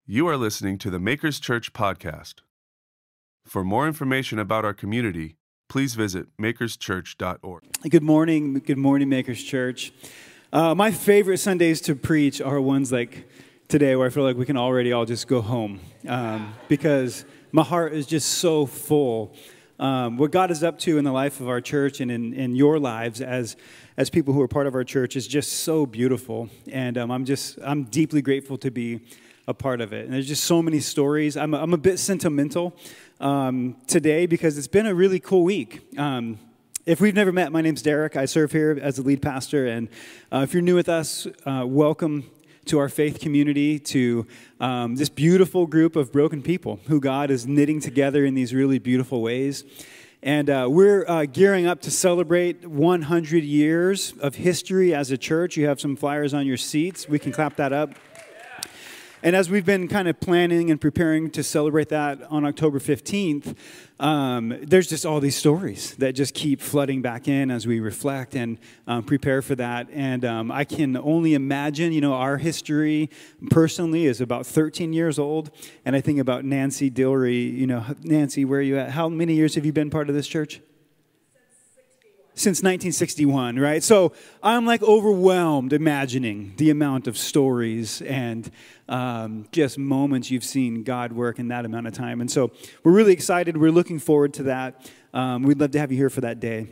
You are listening to the Makers Church podcast. For more information about our community, please visit makerschurch.org. Good morning, Makers Church. My favorite Sundays to preach are ones like today where I feel like we can already all just go home because my heart is just so full. What God is up to in the life of our church and in your lives as people who are part of our church is just so beautiful. And I'm deeply grateful to be a part of it. And there's just so many stories. I'm a bit sentimental today because it's been a really cool week. If we've never met, my name's Derek. I serve here as the lead pastor. And if you're new with us, welcome to our faith community, to this beautiful group of broken people who God is knitting together in these really beautiful ways. And we're gearing up to celebrate 100 years of history as a church. You have some flyers on your seats. We can clap that up. And as we've been kind of planning and preparing to celebrate that on October 15th, there's just all these stories that just keep flooding back in as we reflect and prepare for that. And I can only imagine, our history personally is about 13 years old. And I think about Nancy Dillery. Nancy, where are you at? How many years have you been part of this church? Since 1961, right? So I'm like overwhelmed imagining the amount of stories and just moments you've seen God work in that amount of time. And so we're really excited. We're looking forward to that. We'd love to have you here for that day.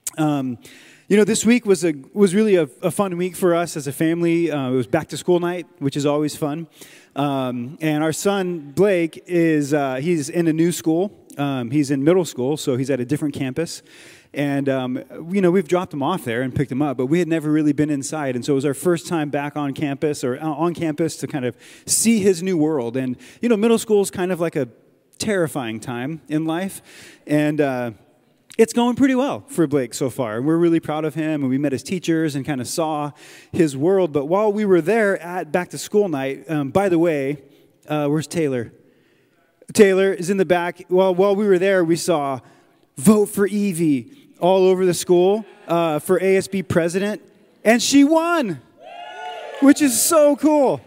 This week was really a fun week for us as a family. It was back to school night, which is always fun. And our son, Blake, he's in a new school. He's in middle school, so he's at a different campus. And, we've dropped him off there and picked him up, but we had never really been inside. And so it was our first time back on campus to kind of see his new world. And, middle school is kind of like a terrifying time in life. And it's going pretty well for Blake so far. We're really proud of him, and we met his teachers and kind of saw his world. But while we were there at back to school night, by the way, where's Taylor? Taylor is in the back. Well, while we were there, we saw vote for Evie all over the school for ASB president, and she won, which is so cool.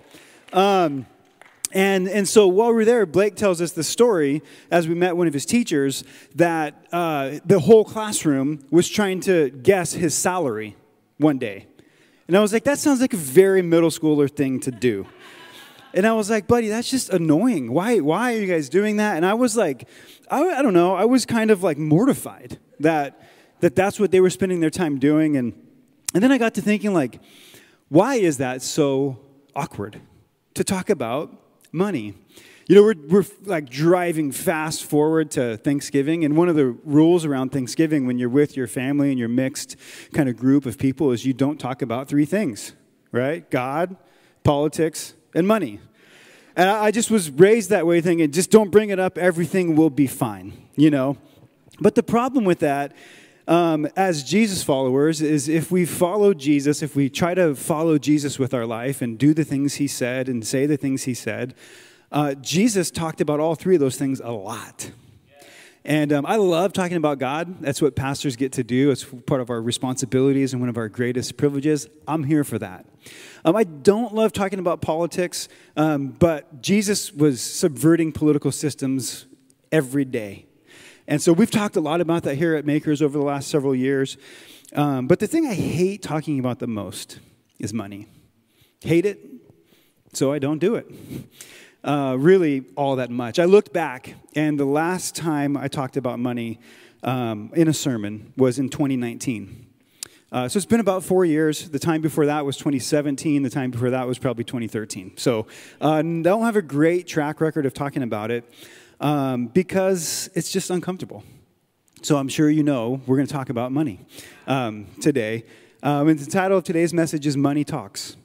And so while we were there, Blake tells us the story, as we met one of his teachers, that the whole classroom was trying to guess his salary one day. And I was like, that sounds like a very middle schooler thing to do. And I was like, buddy, that's just annoying. Why are you guys doing that? And I was like, I don't know. I was kind of like mortified that's what they were spending their time doing. And then I got to thinking, like, why is that so awkward to talk about money? We're like driving fast forward to Thanksgiving. And one of the rules around Thanksgiving when you're with your family and your mixed kind of group of people is you don't talk about three things, right? God, politics, and money. And I just was raised that way thinking, just don't bring it up, everything will be fine, But the problem with that, as Jesus followers, is if we follow Jesus, if we try to follow Jesus with our life and do the things he said and say the things he said, Jesus talked about all three of those things a lot. And I love talking about God. That's what pastors get to do. It's part of our responsibilities and one of our greatest privileges. I'm here for that. I don't love talking about politics, but Jesus was subverting political systems every day. And so we've talked a lot about that here at Makers over the last several years. But the thing I hate talking about the most is money. Hate it, so I don't do it. Really all that much. I looked back, and the last time I talked about money in a sermon was in 2019. So it's been about 4 years. The time before that was 2017. The time before that was probably 2013. So don't have a great track record of talking about it because it's just uncomfortable. So I'm sure we're going to talk about money today. And the title of today's message is Money Talks.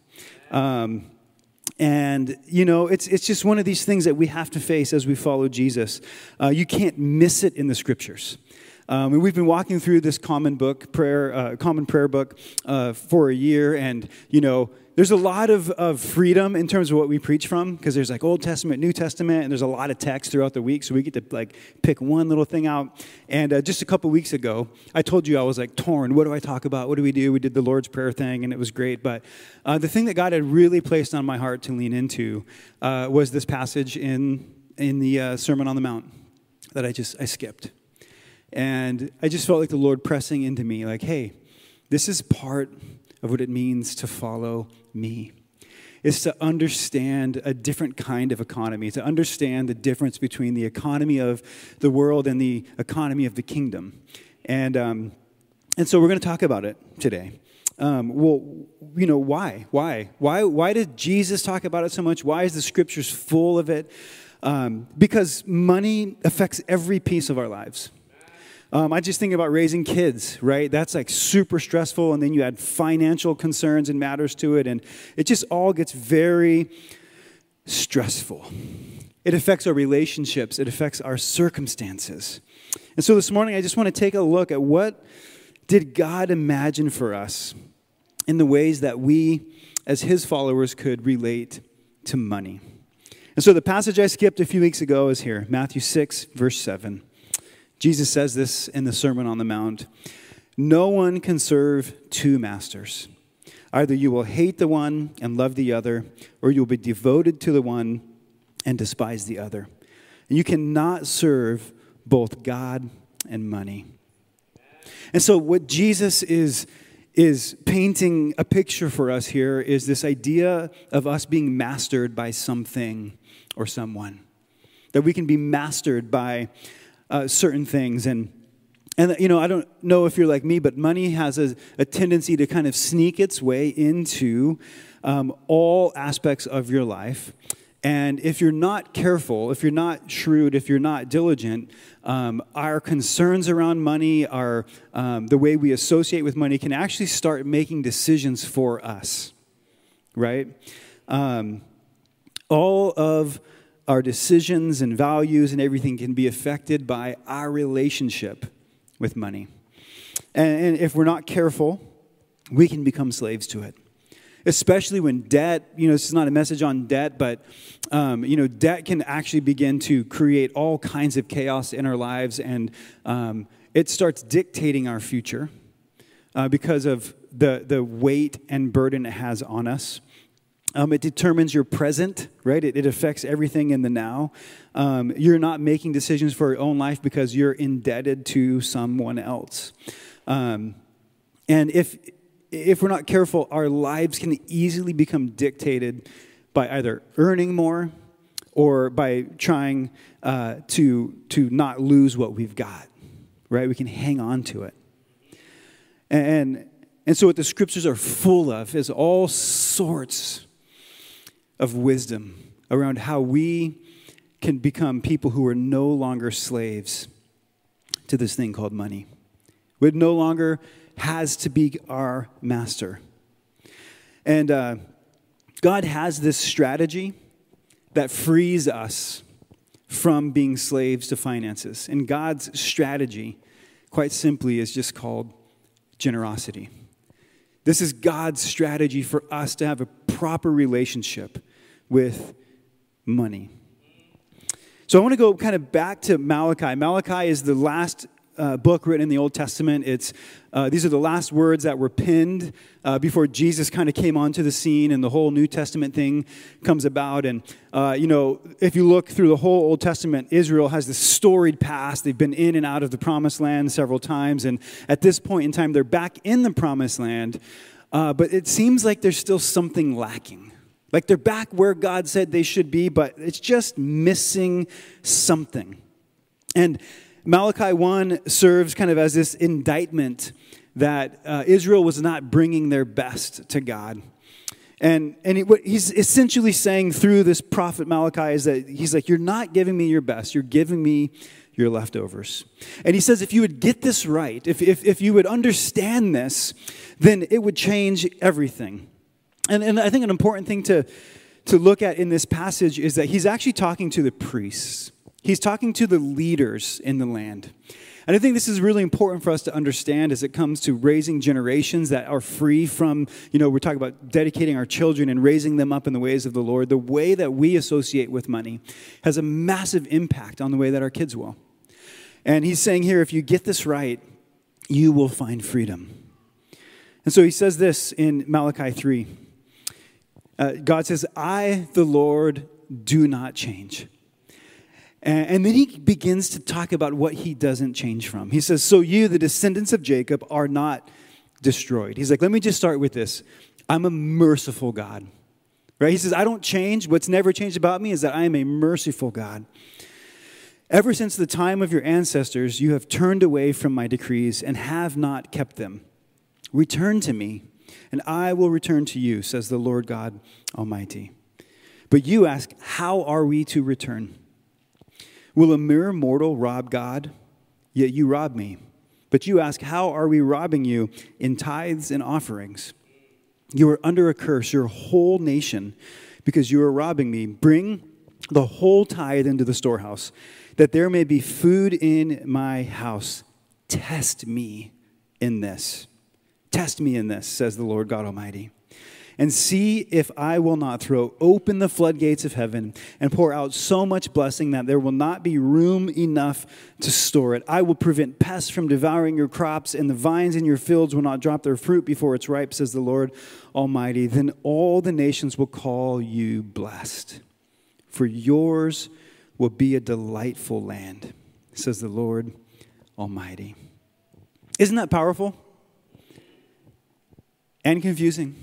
And, it's just one of these things that we have to face as we follow Jesus. You can't miss it in the scriptures. And we've been walking through this common prayer book for a year, and there's a lot of freedom in terms of what we preach from, because there's like Old Testament, New Testament, and there's a lot of text throughout the week, so we get to pick one little thing out. And just a couple weeks ago, I told you I was torn. What do I talk about? What do we do? We did the Lord's Prayer thing, and it was great. But the thing that God had really placed on my heart to lean into was this passage in the Sermon on the Mount that I skipped. And I just felt like the Lord pressing into me, hey, this is part of what it means to follow me. Is to understand a different kind of economy, to understand the difference between the economy of the world and the economy of the kingdom. And so we're going to talk about it today. Why? Why did Jesus talk about it so much? Why is the scriptures full of it? Because money affects every piece of our lives. I just think about raising kids, right? That's super stressful, and then you add financial concerns and matters to it, and it just all gets very stressful. It affects our relationships. It affects our circumstances. And so this morning, I just want to take a look at what did God imagine for us in the ways that we, as his followers, could relate to money. And so the passage I skipped a few weeks ago is here, Matthew 6, verse 7. Jesus says this in the Sermon on the Mount. No one can serve two masters. Either you will hate the one and love the other, or you will be devoted to the one and despise the other. And you cannot serve both God and money. And so what Jesus is painting a picture for us here is this idea of us being mastered by something or someone. That we can be mastered by certain things. And I don't know if you're like me, but money has a tendency to kind of sneak its way into all aspects of your life. And if you're not careful, if you're not shrewd, if you're not diligent, our concerns around money, the way we associate with money can actually start making decisions for us, right? All of our decisions and values and everything can be affected by our relationship with money. And if we're not careful, we can become slaves to it. Especially when debt, this is not a message on debt, but, debt can actually begin to create all kinds of chaos in our lives, and it starts dictating our future because of the weight and burden it has on us. It determines your present, right? It affects everything in the now. You're not making decisions for your own life because you're indebted to someone else. And if we're not careful, our lives can easily become dictated by either earning more or by trying to not lose what we've got, right? We can hang on to it. And so what the scriptures are full of is all sorts of wisdom around how we can become people who are no longer slaves to this thing called money. It no longer has to be our master. And God has this strategy that frees us from being slaves to finances. And God's strategy, quite simply, is just called generosity. This is God's strategy for us to have a proper relationship with money. So I want to go kind of back to Malachi. Malachi is the last book written in the Old Testament. These are the last words that were penned before Jesus kind of came onto the scene and the whole New Testament thing comes about. And, if you look through the whole Old Testament, Israel has this storied past. They've been in and out of the Promised Land several times. And at this point in time, they're back in the Promised Land. But it seems like there's still something lacking. Like they're back where God said they should be, but it's just missing something. And Malachi 1 serves kind of as this indictment that Israel was not bringing their best to God. And what he's essentially saying through this prophet Malachi is that he's like, you're not giving me your best, you're giving me your leftovers. And he says if you would get this right, if you would understand this, then it would change everything. And I think an important thing to look at in this passage is that he's actually talking to the priests. He's talking to the leaders in the land. And I think this is really important for us to understand as it comes to raising generations that are free from, we're talking about dedicating our children and raising them up in the ways of the Lord. The way that we associate with money has a massive impact on the way that our kids will. And he's saying here, if you get this right, you will find freedom. And so he says this in Malachi 3. God says, I, the Lord, do not change. And then he begins to talk about what he doesn't change from. He says, so you, the descendants of Jacob, are not destroyed. He's like, let me just start with this. I'm a merciful God. Right? He says, I don't change. What's never changed about me is that I am a merciful God. Ever since the time of your ancestors, you have turned away from my decrees and have not kept them. Return to me, and I will return to you, says the Lord God Almighty. But you ask, how are we to return? Will a mere mortal rob God? Yet you rob me. But you ask, how are we robbing you? In tithes and offerings. You are under a curse, your whole nation, because you are robbing me. Bring the whole tithe into the storehouse, that there may be food in my house. Test me in this. Test me in this, says the Lord God Almighty. And see if I will not throw open the floodgates of heaven and pour out so much blessing that there will not be room enough to store it. I will prevent pests from devouring your crops, and the vines in your fields will not drop their fruit before it's ripe, says the Lord Almighty. Then all the nations will call you blessed, for yours will be a delightful land, says the Lord Almighty. Isn't that powerful? And confusing.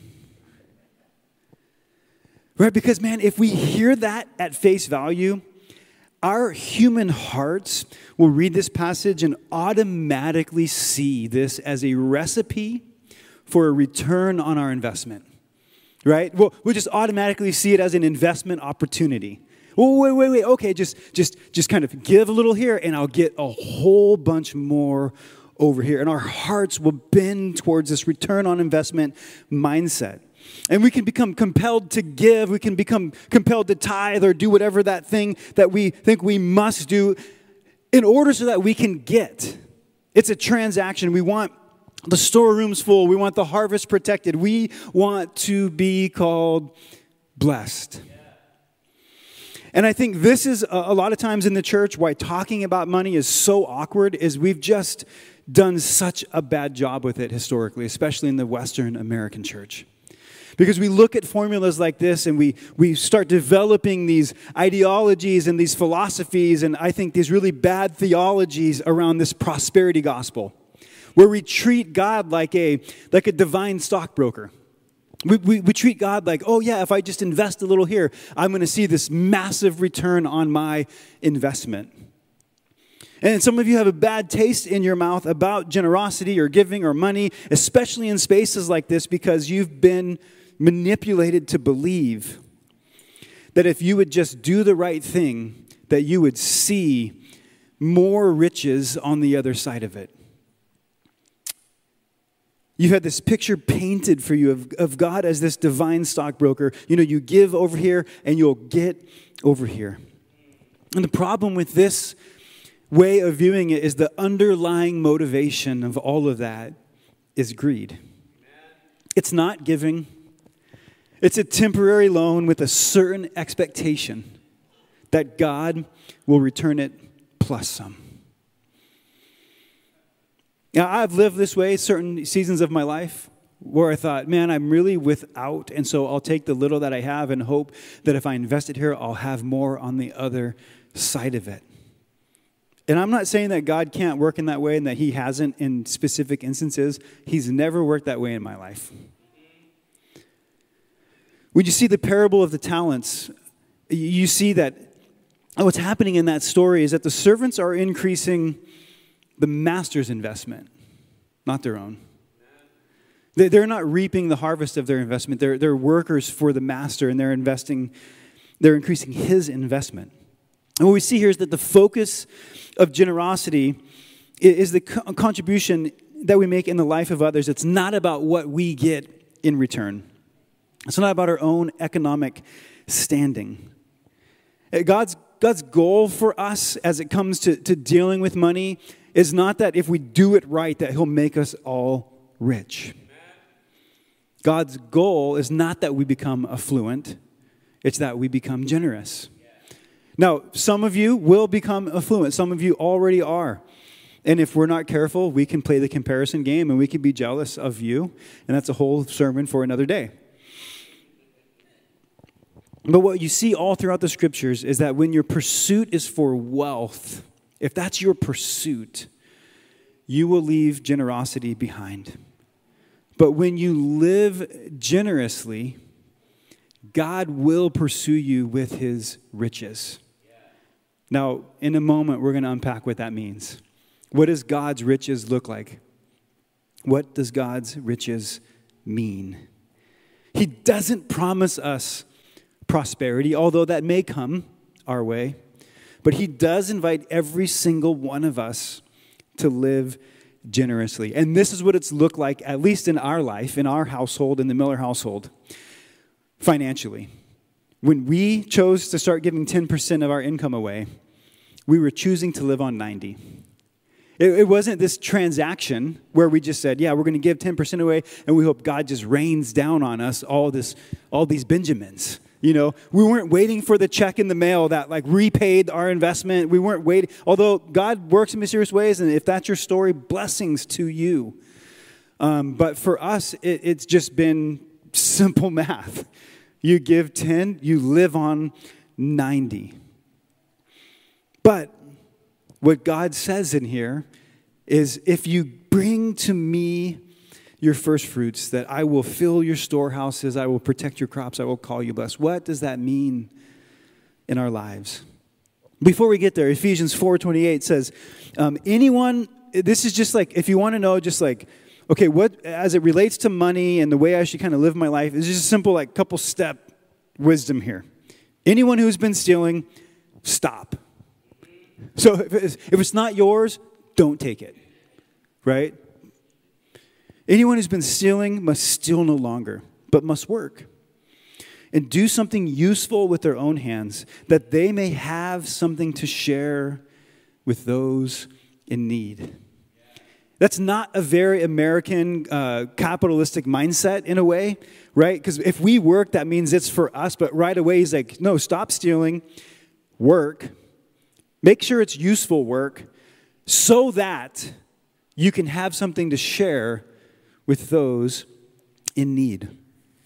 Right? Because, man, if we hear that at face value, our human hearts will read this passage and automatically see this as a recipe for a return on our investment. Right? We'll just automatically see it as an investment opportunity. Oh, wait. Okay, just kind of give a little here, and I'll get a whole bunch more over here. And our hearts will bend towards this return on investment mindset. And we can become compelled to give. We can become compelled to tithe or do whatever that thing that we think we must do in order so that we can get. It's a transaction. We want the storerooms full. We want the harvest protected. We want to be called blessed. And I think this is a lot of times in the church why talking about money is so awkward is we've just done such a bad job with it historically, especially in the Western American church. Because we look at formulas like this and we start developing these ideologies and these philosophies and I think these really bad theologies around this prosperity gospel, where we treat God like a divine stockbroker. We treat God like, oh yeah, if I just invest a little here, I'm going to see this massive return on my investment. And some of you have a bad taste in your mouth about generosity or giving or money, especially in spaces like this, because you've been manipulated to believe that if you would just do the right thing, that you would see more riches on the other side of it. You've had this picture painted for you of God as this divine stockbroker. You give over here and you'll get over here. And the problem with this way of viewing it is the underlying motivation of all of that is greed. It's not giving. It's a temporary loan with a certain expectation that God will return it plus some. Now, I've lived this way certain seasons of my life where I thought, man, I'm really without, and so I'll take the little that I have and hope that if I invest it here, I'll have more on the other side of it. And I'm not saying that God can't work in that way and that he hasn't in specific instances. He's never worked that way in my life. When you see the parable of the talents, you see that what's happening in that story is that the servants are increasing the master's investment, not their own. They're not reaping the harvest of their investment. They're workers for the master, and they're increasing his investment. And what we see here is that the focus of generosity is the contribution that we make in the life of others. It's not about what we get in return. It's not about our own economic standing. God's goal for us as it comes to dealing with money is not that if we do it right, that he'll make us all rich. God's goal is not that we become affluent. It's that we become generous. Now, some of you will become affluent. Some of you already are. And if we're not careful, we can play the comparison game and we can be jealous of you. And that's a whole sermon for another day. But what you see all throughout the scriptures is that when your pursuit is for wealth, if that's your pursuit, you will leave generosity behind. But when you live generously, God will pursue you with his riches. Now, in a moment, we're going to unpack what that means. What does God's riches look like? What does God's riches mean? He doesn't promise us prosperity, although that may come our way. But he does invite every single one of us to live generously. And this is what it's looked like, at least in our life, in our household, in the Miller household, financially. When we chose to start giving 10% of our income away, we were choosing to live on 90. It wasn't this transaction where we just said, yeah, we're going to give 10% away, and we hope God just rains down on us all these Benjamins. You know, we weren't waiting for the check in the mail that like repaid our investment. We weren't waiting. Although God works in mysterious ways, and if that's your story, blessings to you. But for us, it's just been simple math. You give 10, you live on 90. But what God says in here is, if you bring to me your first fruits, that I will fill your storehouses, I will protect your crops, I will call you blessed. What does that mean in our lives? Before we get there, Ephesians 4:28 says, anyone, this is just like, if you want to know, just like, okay, what, as it relates to money and the way I should kind of live my life, it's just a simple, like, couple step wisdom here. Anyone who's been stealing, stop. So if it's not yours, don't take it, right? Anyone who's been stealing must steal no longer, but must work and do something useful with their own hands, that they may have something to share with those in need. That's not a very American capitalistic mindset in a way, right? Because if we work, that means it's for us. But right away, he's like, no, stop stealing, work. Make sure it's useful work so that you can have something to share with those in need.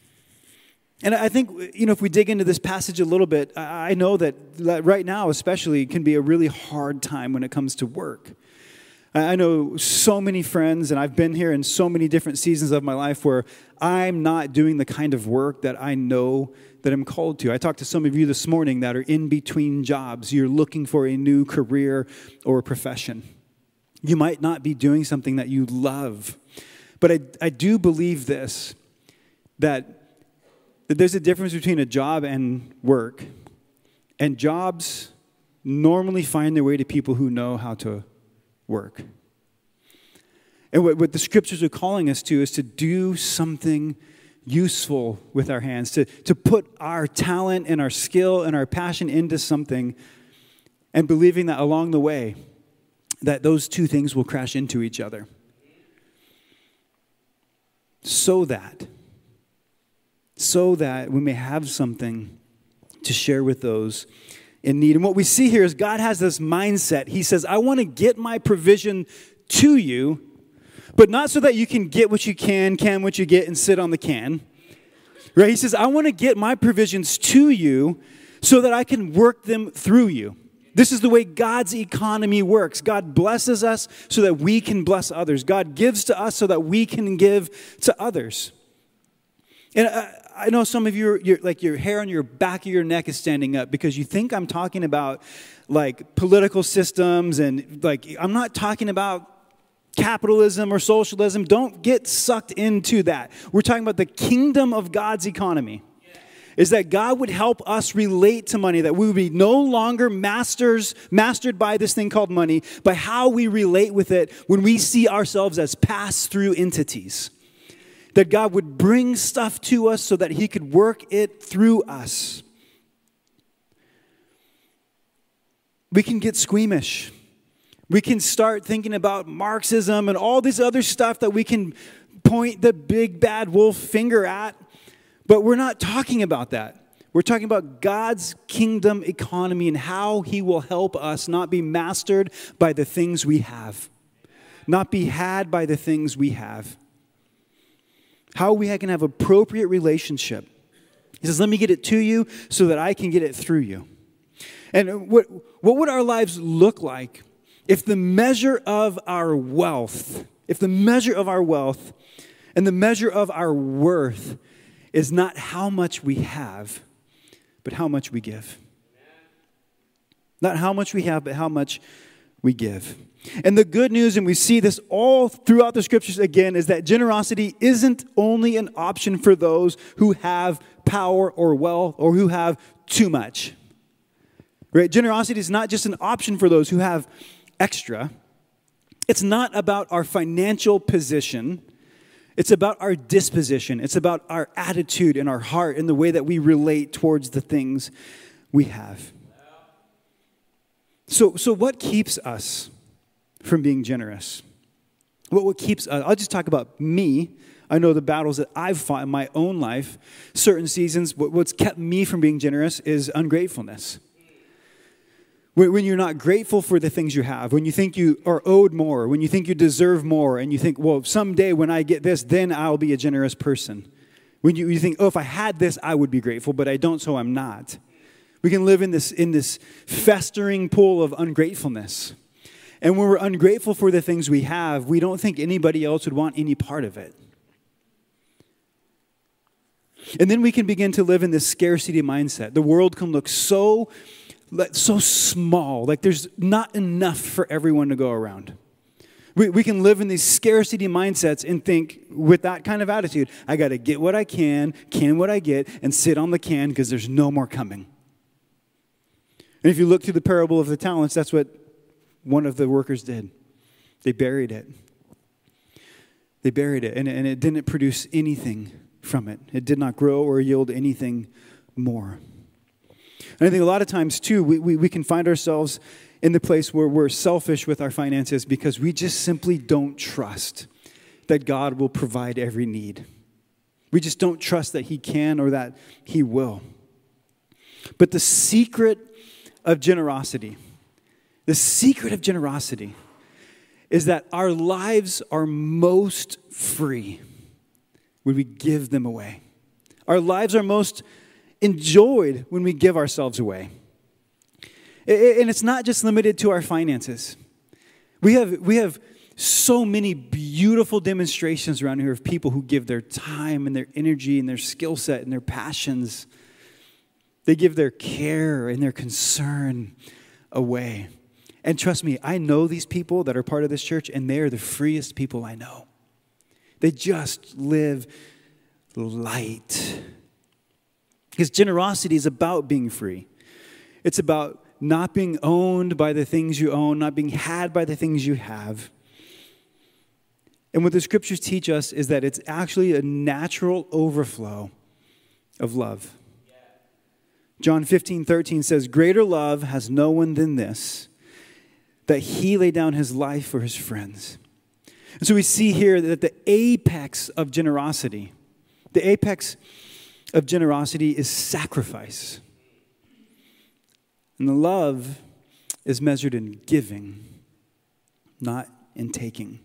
And I think, if we dig into this passage a little bit, I know that right now especially can be a really hard time when it comes to work. I know so many friends, and I've been here in so many different seasons of my life where I'm not doing the kind of work that I know that I'm called to. I talked to some of you this morning that are in between jobs. You're looking for a new career or profession. You might not be doing something that you love. But I do believe this, that there's a difference between a job and work. And jobs normally find their way to people who know how to work. And what the scriptures are calling us to is to do something useful with our hands, to put our talent and our skill and our passion into something, and believing that along the way, that those two things will crash into each other. So that we may have something to share with those in need. And what we see here is God has this mindset. He says, I want to get my provision to you, but not so that you can get what you can what you get, and sit on the can. Right? He says, I want to get my provisions to you so that I can work them through you. This is the way God's economy works. God blesses us so that we can bless others. God gives to us so that we can give to others. And I know some of you, your hair on your back of your neck is standing up because you think I'm talking about like political systems, and like I'm not talking about capitalism or socialism. Don't get sucked into that. We're talking about the kingdom of God's economy. Is that God would help us relate to money, that we would be no longer mastered by this thing called money, by how we relate with it when we see ourselves as pass-through entities. That God would bring stuff to us so that he could work it through us. We can get squeamish We can start thinking about Marxism and all this other stuff that we can point the big bad wolf finger at. But we're not talking about that. We're talking about God's kingdom economy and how he will help us not be mastered by the things we have. Not be had by the things we have. How we can have appropriate relationship. He says, let me get it to you so that I can get it through you. And what would our lives look like if the measure of our wealth, and the measure of our worth is not how much we have, but how much we give? Not how much we have, but how much we give. And the good news, and we see this all throughout the scriptures again, is that generosity isn't only an option for those who have power or wealth or who have too much. Right? Generosity is not just an option for those who have extra. It's not about our financial position. It's about our disposition. It's about our attitude and our heart and the way that we relate towards the things we have. So what keeps us from being generous? What keeps us? I'll just talk about me. I know the battles that I've fought in my own life. Certain seasons, what's kept me from being generous is ungratefulness. When you're not grateful for the things you have, when you think you are owed more, when you think you deserve more, and you think, well, someday when I get this, then I'll be a generous person. When you think, oh, if I had this, I would be grateful, but I don't, so I'm not. We can live in this festering pool of ungratefulness. And when we're ungrateful for the things we have, we don't think anybody else would want any part of it. And then we can begin to live in this scarcity mindset. The world can look so small, like there's not enough for everyone to go around. We can live in these scarcity mindsets and think with that kind of attitude, I got to get what I can what I get, and sit on the can because there's no more coming. And if you look through the parable of the talents, that's what one of the workers did. They buried it. And it didn't produce anything from it. It did not grow or yield anything more. And I think a lot of times, too, we can find ourselves in the place where we're selfish with our finances because we just simply don't trust that God will provide every need. We just don't trust that he can or that he will. But the secret of generosity is that our lives are most free when we give them away. Our lives are most enjoyed when we give ourselves away. And it's not just limited to our finances. We have so many beautiful demonstrations around here of people who give their time and their energy and their skill set and their passions. They give their care and their concern away. And trust me, I know these people that are part of this church, and they are the freest people I know. They just live light. Because generosity is about being free. It's about not being owned by the things you own, not being had by the things you have. And what the scriptures teach us is that it's actually a natural overflow of love. John 15:13 says, greater love has no one than this, that he laid down his life for his friends. And so we see here that the apex of generosity is sacrifice. And the love is measured in giving, not in taking.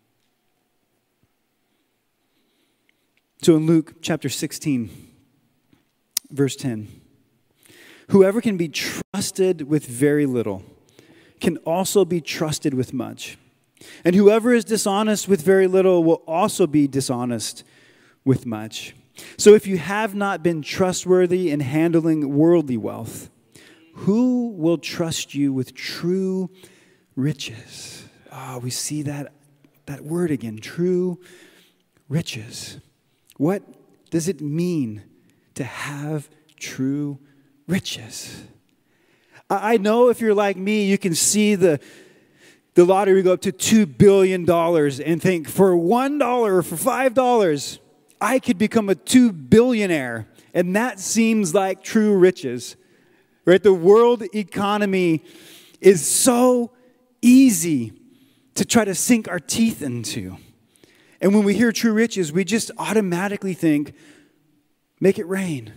So in Luke chapter 16, verse 10, whoever can be trusted with very little can also be trusted with much. And whoever is dishonest with very little will also be dishonest with much. So if you have not been trustworthy in handling worldly wealth, who will trust you with true riches? We see that word again, true riches. What does it mean to have true riches? I know if you're like me, you can see the lottery go up to $2 billion and think for $1 or for $5, I could become a $2 billionaire. And that seems like true riches. Right? The world economy is so easy to try to sink our teeth into. And when we hear true riches, we just automatically think, make it rain.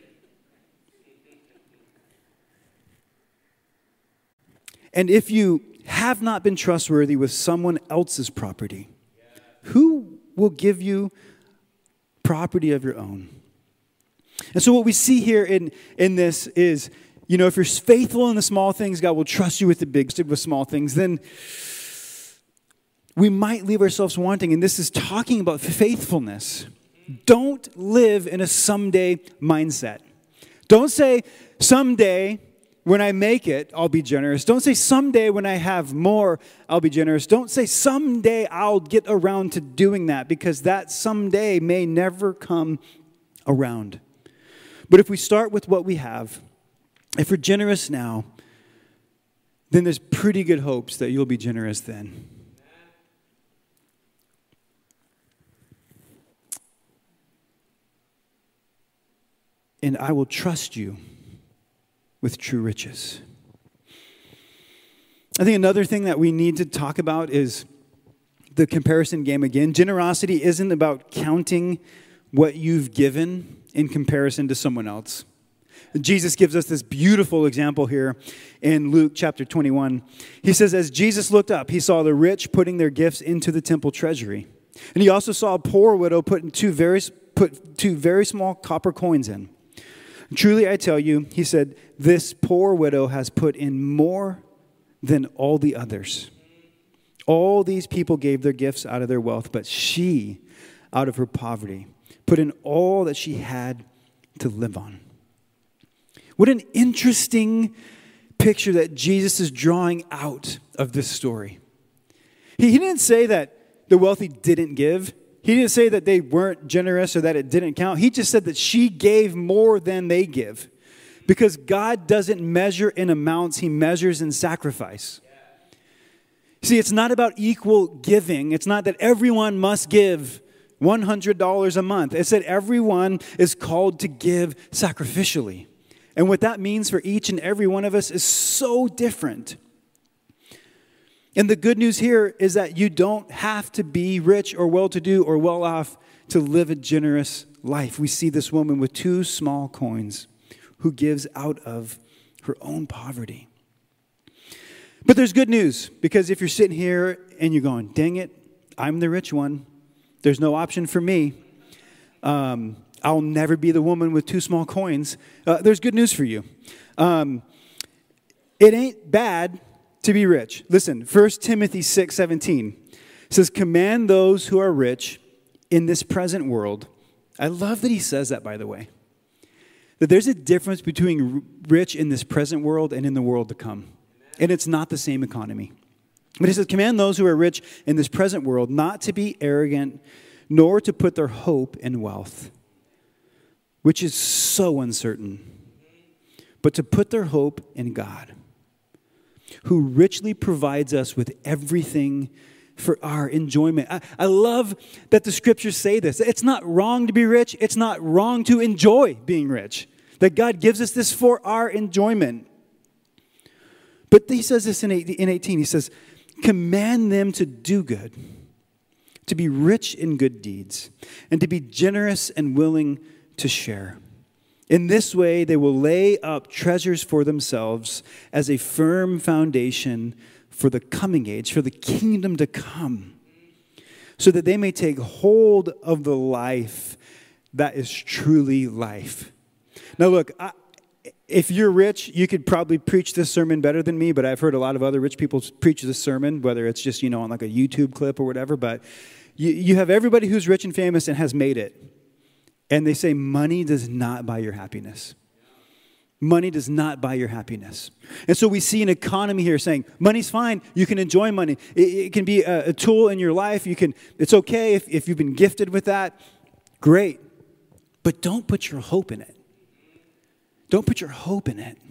And if you have not been trustworthy with someone else's property, who will give you property of your own? And so what we see here in this is, if you're faithful in the small things, God will trust you with the big, with small things. Then we might leave ourselves wanting. And this is talking about faithfulness. Don't live in a someday mindset. Don't say, someday when I make it, I'll be generous. Don't say, someday when I have more, I'll be generous. Don't say, someday I'll get around to doing that, because that someday may never come around. But if we start with what we have, if we're generous now, then there's pretty good hopes that you'll be generous then. And I will trust you with true riches. I think another thing that we need to talk about is the comparison game again. Generosity isn't about counting what you've given in comparison to someone else. Jesus gives us this beautiful example here in Luke chapter 21. He says, as Jesus looked up, he saw the rich putting their gifts into the temple treasury. And he also saw a poor widow put two very small copper coins in. Truly, I tell you, he said, this poor widow has put in more than all the others. All these people gave their gifts out of their wealth, but she, out of her poverty, put in all that she had to live on. What an interesting picture that Jesus is drawing out of this story. He didn't say that the wealthy didn't give. He didn't say that they weren't generous or that it didn't count. He just said that she gave more than they give. Because God doesn't measure in amounts, he measures in sacrifice. See, it's not about equal giving. It's not that everyone must give $100 a month. It's that everyone is called to give sacrificially. And what that means for each and every one of us is so different. And the good news here is that you don't have to be rich or well-to-do or well-off to live a generous life. We see this woman with 2 small coins who gives out of her own poverty. But there's good news, because if you're sitting here and you're going, dang it, I'm the rich one. There's no option for me. I'll never be the woman with 2 small coins. There's good news for you. It ain't bad to be rich. Listen, 1 Timothy 6:17 says, command those who are rich in this present world. I love that he says that, by the way. That there's a difference between rich in this present world and in the world to come. And it's not the same economy. But he says, command those who are rich in this present world not to be arrogant, nor to put their hope in wealth, which is so uncertain, but to put their hope in God, who richly provides us with everything for our enjoyment. I love that the scriptures say this. It's not wrong to be rich. It's not wrong to enjoy being rich. That God gives us this for our enjoyment. But he says this in 18. He says, command them to do good, to be rich in good deeds, and to be generous and willing to share. In this way, they will lay up treasures for themselves as a firm foundation for the coming age, for the kingdom to come, so that they may take hold of the life that is truly life. Now look, if you're rich, you could probably preach this sermon better than me, but I've heard a lot of other rich people preach this sermon, whether it's just, on like a YouTube clip or whatever, but you have everybody who's rich and famous and has made it. And they say money does not buy your happiness. Money does not buy your happiness. And so we see an economy here saying, money's fine. You can enjoy money. It can be a tool in your life. It's okay if you've been gifted with that. Great. But don't put your hope in it. Don't put your hope in it.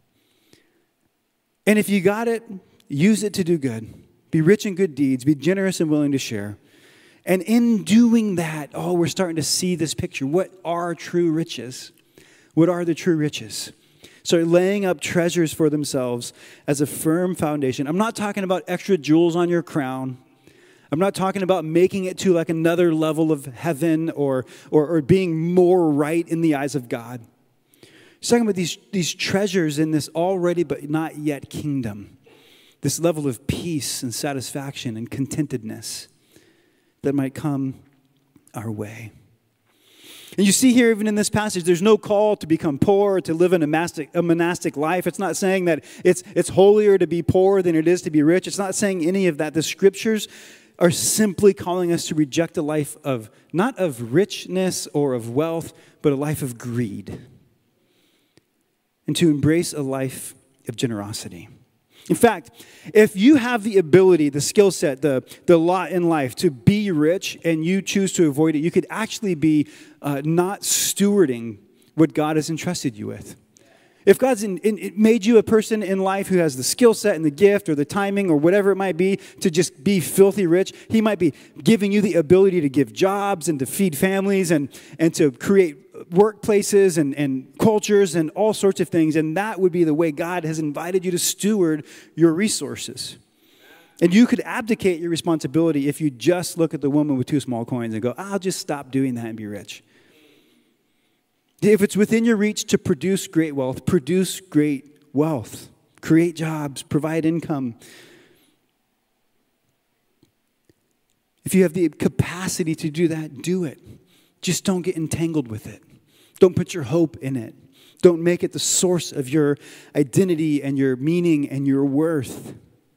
And if you got it, use it to do good. Be rich in good deeds. Be generous and willing to share. And in doing that, we're starting to see this picture. What are true riches? What are the true riches? Start laying up treasures for themselves as a firm foundation. I'm not talking about extra jewels on your crown. I'm not talking about making it to like another level of heaven or being more right in the eyes of God. He's talking about these treasures in this already but not yet kingdom. This level of peace and satisfaction and contentedness that might come our way. And you see here, even in this passage, there's no call to become poor, to live in a monastic life. It's not saying that it's holier to be poor than it is to be rich. It's not saying any of that. The scriptures are simply calling us to reject a life of, not of richness or of wealth, but a life of greed. And to embrace a life of generosity. In fact, if you have the ability, the skill set, the lot in life to be rich and you choose to avoid it, you could actually be not stewarding what God has entrusted you with. If God's made you a person in life who has the skill set and the gift or the timing or whatever it might be to just be filthy rich, He might be giving you the ability to give jobs and to feed families and to create workplaces and cultures and all sorts of things. And that would be the way God has invited you to steward your resources. And you could abdicate your responsibility if you just look at the woman with 2 small coins and go, I'll just stop doing that and be rich. If it's within your reach to produce great wealth, produce great wealth. Create jobs, provide income. If you have the capacity to do that, do it. Just don't get entangled with it. Don't put your hope in it. Don't make it the source of your identity and your meaning and your worth.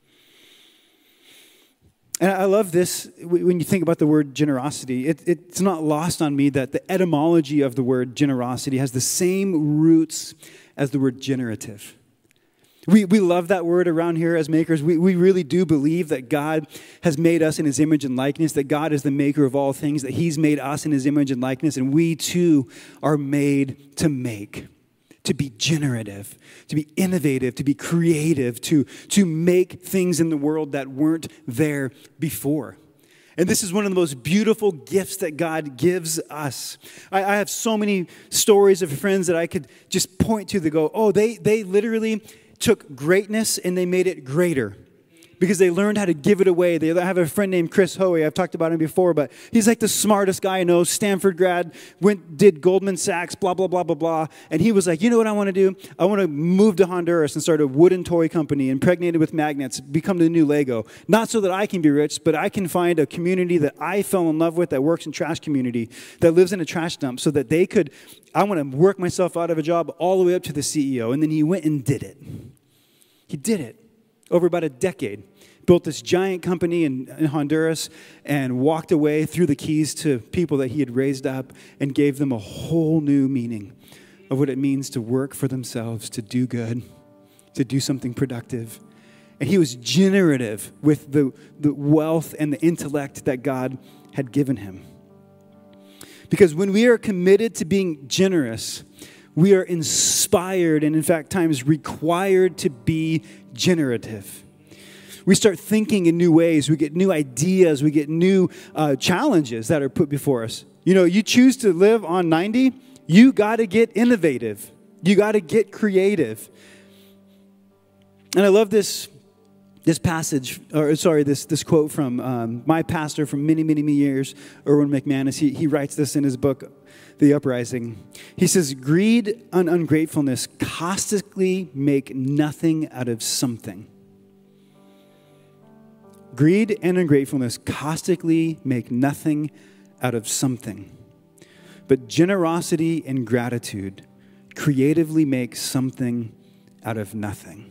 And I love this when you think about the word generosity. It's not lost on me that the etymology of the word generosity has the same roots as the word generative. We love that word around here as makers. We really do believe that God has made us in His image and likeness, that God is the maker of all things, that He's made us in His image and likeness, and we too are made to make. To be generative, to be innovative, to be creative, to make things in the world that weren't there before. And this is one of the most beautiful gifts that God gives us. I have so many stories of friends that I could just point to that go, oh, they literally took greatness and they made it greater. Because they learned how to give it away. I have a friend named Chris Hoey. I've talked about him before, but he's like the smartest guy I know. Stanford grad, did Goldman Sachs, blah, blah, blah, blah, blah. And he was like, you know what I want to do? I want to move to Honduras and start a wooden toy company, impregnated with magnets, become the new Lego. Not so that I can be rich, but I can find a community that I fell in love with that works in trash community, that lives in a trash dump, so that I want to work myself out of a job all the way up to the CEO. And then he went and did it. He did it. Over about a decade, built this giant company in Honduras and walked away, threw the keys to people that he had raised up and gave them a whole new meaning of what it means to work for themselves, to do good, to do something productive. And he was generative with the wealth and the intellect that God had given him. Because when we are committed to being generous, we are inspired and, in fact, times required to be generative. We start thinking in new ways. We get new ideas. We get new challenges that are put before us. You know, you choose to live on 90, you got to get innovative. You got to get creative. And I love this passage, this quote from my pastor from many, many, many years, Erwin McManus. He writes this in his book, The Uprising. He says, greed and ungratefulness caustically make nothing out of something. Greed and ungratefulness caustically make nothing out of something. But generosity and gratitude creatively make something out of nothing.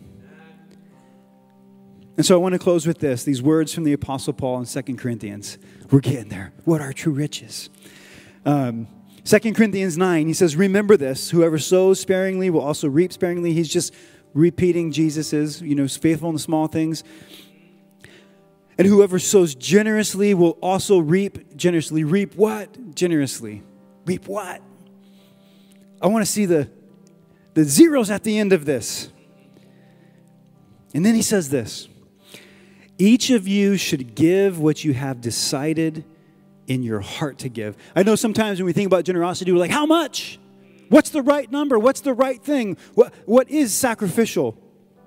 And so I want to close with these words from the Apostle Paul in 2 Corinthians. We're getting there. What are true riches? 2 Corinthians 9, he says, remember this, whoever sows sparingly will also reap sparingly. He's just repeating Jesus's, faithful in the small things. And whoever sows generously will also reap generously. Reap what? Generously. Reap what? I want to see the zeros at the end of this. And then he says this. Each of you should give what you have decided in your heart to give. I know sometimes when we think about generosity, we're like, how much? What's the right number? What's the right thing? What is sacrificial?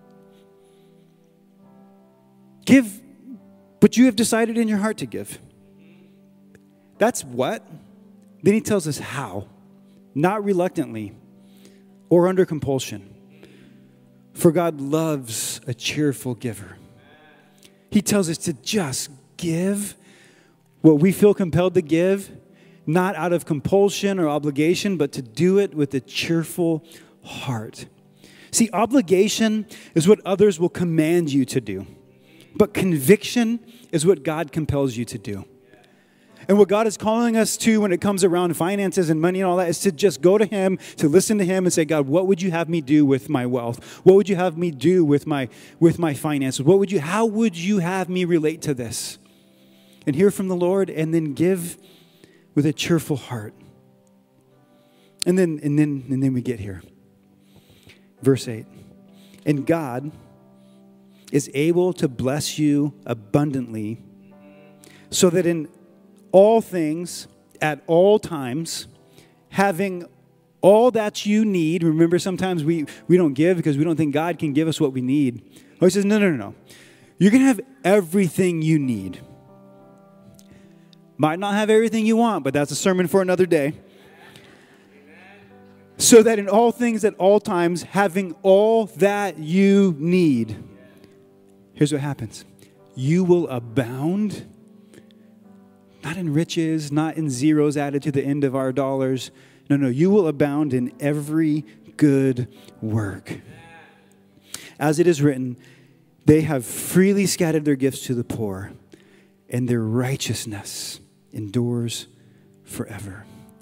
Give what you have decided in your heart to give. That's what. Then he tells us how. Not reluctantly or under compulsion. For God loves a cheerful giver. He tells us to just give what we feel compelled to give, not out of compulsion or obligation, but to do it with a cheerful heart. See, obligation is what others will command you to do. But conviction is what God compels you to do. And what God is calling us to when it comes around finances and money and all that is to just go to Him, to listen to Him and say, God, what would you have me do with my wealth? What would you have me do with my finances? How would you have me relate to this? And hear from the Lord and then give with a cheerful heart. And then we get here. Verse 8. And God is able to bless you abundantly so that in all things, at all times, having all that you need. Remember, sometimes we don't give because we don't think God can give us what we need. Oh, he says, no. You're going to have everything you need. Might not have everything you want, but that's a sermon for another day. So that in all things, at all times, having all that you need. Here's what happens. You will abound. Not in riches, not in zeros added to the end of our dollars. No, you will abound in every good work. As it is written, they have freely scattered their gifts to the poor, and their righteousness endures forever.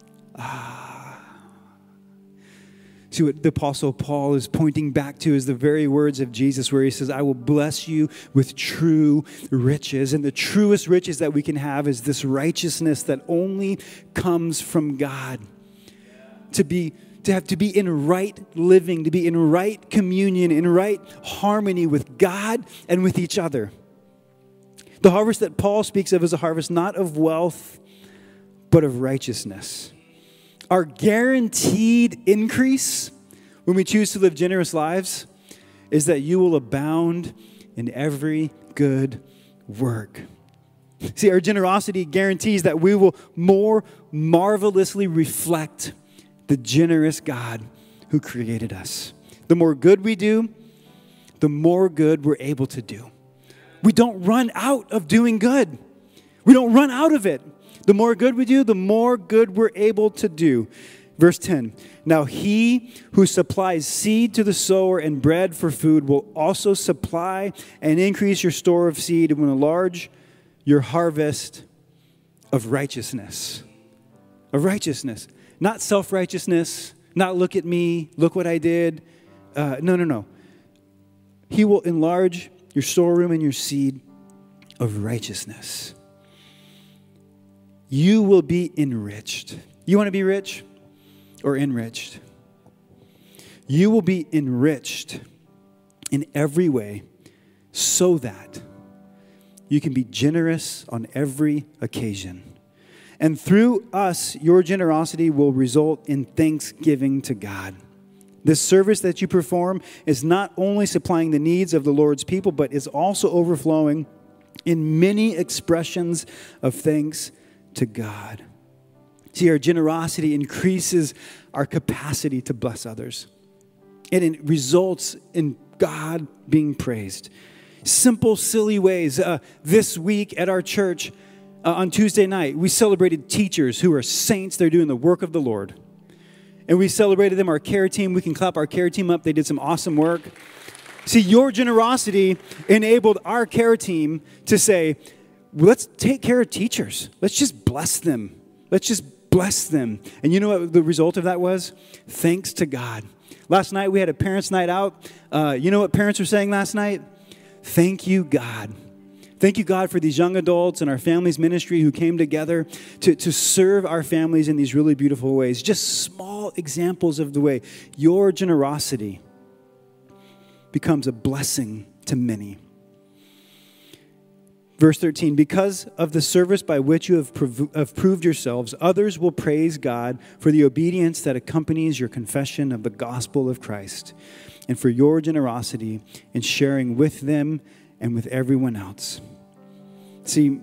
See, what the Apostle Paul is pointing back to is the very words of Jesus where he says, I will bless you with true riches. And the truest riches that we can have is this righteousness that only comes from God. To be in right living, to be in right communion, in right harmony with God and with each other. The harvest that Paul speaks of is a harvest not of wealth, but of righteousness. Our guaranteed increase when we choose to live generous lives is that you will abound in every good work. See, our generosity guarantees that we will more marvelously reflect the generous God who created us. The more good we do, the more good we're able to do. We don't run out of doing good. We don't run out of it. The more good we do, the more good we're able to do. Verse 10, now he who supplies seed to the sower and bread for food will also supply and increase your store of seed and will enlarge your harvest of righteousness. Of righteousness. Not self-righteousness, not look at me, look what I did. No. He will enlarge your storeroom and your seed of righteousness. You will be enriched. You want to be rich or enriched? You will be enriched in every way so that you can be generous on every occasion. And through us, your generosity will result in thanksgiving to God. This service that you perform is not only supplying the needs of the Lord's people, but is also overflowing in many expressions of thanks to God. See, our generosity increases our capacity to bless others. And it results in God being praised. Simple, silly ways. This week at our church, on Tuesday night, we celebrated teachers who are saints. They're doing the work of the Lord. And we celebrated them, our care team. We can clap our care team up. They did some awesome work. See, your generosity enabled our care team to say, let's take care of teachers. Let's just bless them. Let's just bless them. And you know what the result of that was? Thanks to God. Last night we had a parents' night out. You know what parents were saying last night? Thank you, God. Thank you, God, for these young adults and our families ministry who came together to serve our families in these really beautiful ways. Just small examples of the way your generosity becomes a blessing to many. Verse 13, because of the service by which you have proved yourselves, others will praise God for the obedience that accompanies your confession of the gospel of Christ, and for your generosity in sharing with them and with everyone else. See,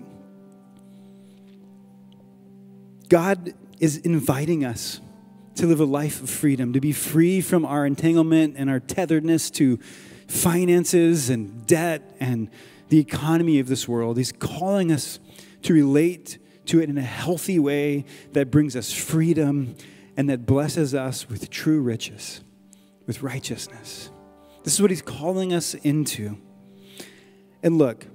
God is inviting us to live a life of freedom, to be free from our entanglement and our tetheredness to finances and debt and the economy of this world. He's calling us to relate to it in a healthy way that brings us freedom and that blesses us with true riches, with righteousness. This is what he's calling us into. And look,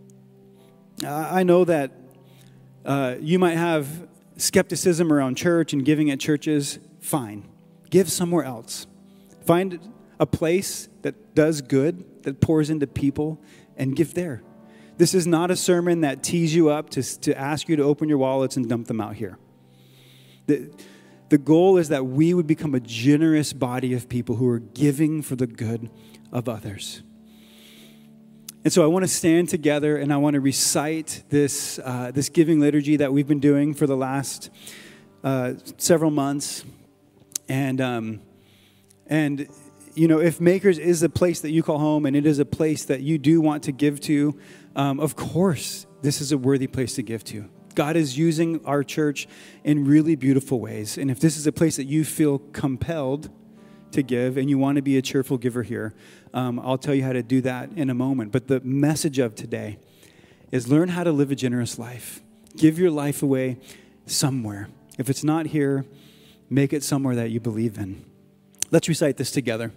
I know that you might have skepticism around church and giving at churches. Fine. Give somewhere else. Find a place that does good, that pours into people, and give there. This is not a sermon that tees you up to ask you to open your wallets and dump them out here. The goal is that we would become a generous body of people who are giving for the good of others. And so I want to stand together and I want to recite this giving liturgy that we've been doing for the last several months. And you know, if Makers is a place that you call home and it is a place that you do want to give to, of course, this is a worthy place to give to. God is using our church in really beautiful ways. And if this is a place that you feel compelled to give and you want to be a cheerful giver here, I'll tell you how to do that in a moment. But the message of today is learn how to live a generous life. Give your life away somewhere. If it's not here, make it somewhere that you believe in. Let's recite this together.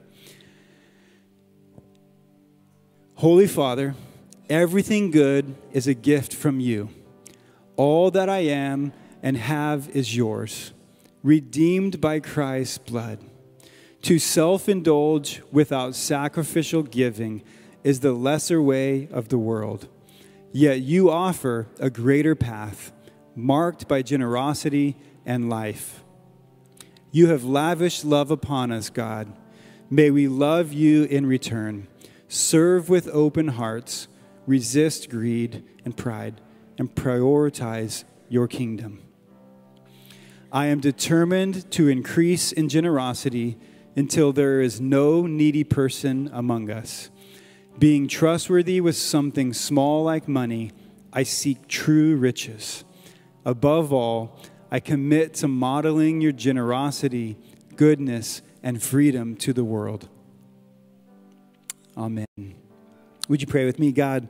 Holy Father, everything good is a gift from you. All that I am and have is yours, redeemed by Christ's blood. To self-indulge without sacrificial giving is the lesser way of the world. Yet you offer a greater path, marked by generosity and life. You have lavished love upon us, God. May we love you in return. Serve with open hearts, resist greed and pride, and prioritize your kingdom. I am determined to increase in generosity until there is no needy person among us. Being trustworthy with something small like money, I seek true riches. Above all, I commit to modeling your generosity, goodness, and freedom to the world. Amen. Would you pray with me? God,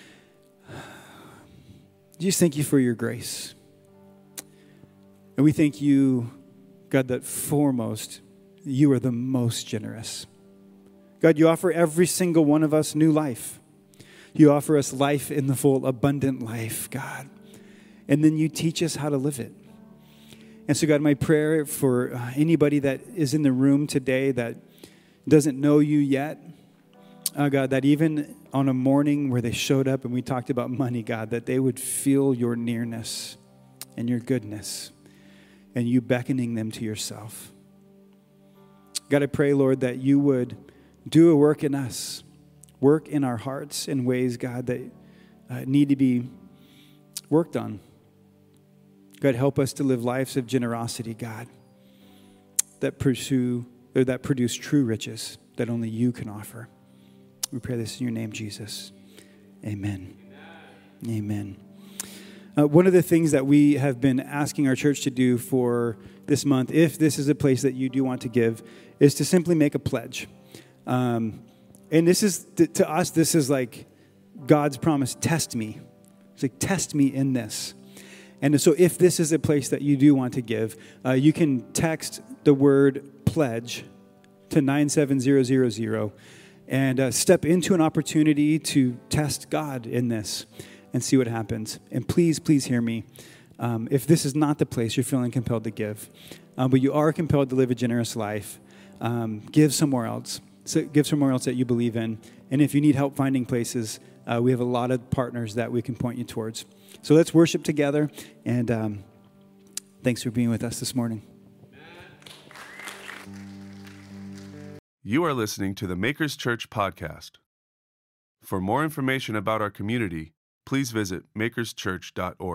just thank you for your grace. And we thank you, God, that foremost, you are the most generous. God, you offer every single one of us new life. You offer us life in the full, abundant life, God. And then you teach us how to live it. And so, God, my prayer for anybody that is in the room today that doesn't know you yet, God, that even on a morning where they showed up and we talked about money, God, that they would feel your nearness and your goodness and you beckoning them to yourself. God, I pray, Lord, that you would do a work in us, work in our hearts in ways, God, that need to be worked on. God, help us to live lives of generosity, God, that produce true riches that only you can offer. We pray this in your name, Jesus. Amen. Amen. One of the things that we have been asking our church to do for this month, if this is a place that you do want to give, is to simply make a pledge. And this is, to us, this is like God's promise, test me. It's like, test me in this. And so if this is a place that you do want to give, you can text the word pledge to 97000 and step into an opportunity to test God in this and see what happens. And please, please hear me. If this is not the place you're feeling compelled to give, but you are compelled to live a generous life, give somewhere else. So give somewhere else that you believe in. And if you need help finding places, we have a lot of partners that we can point you towards. So let's worship together, and thanks for being with us this morning. You are listening to the Makers Church podcast. For more information about our community, please visit makerschurch.org.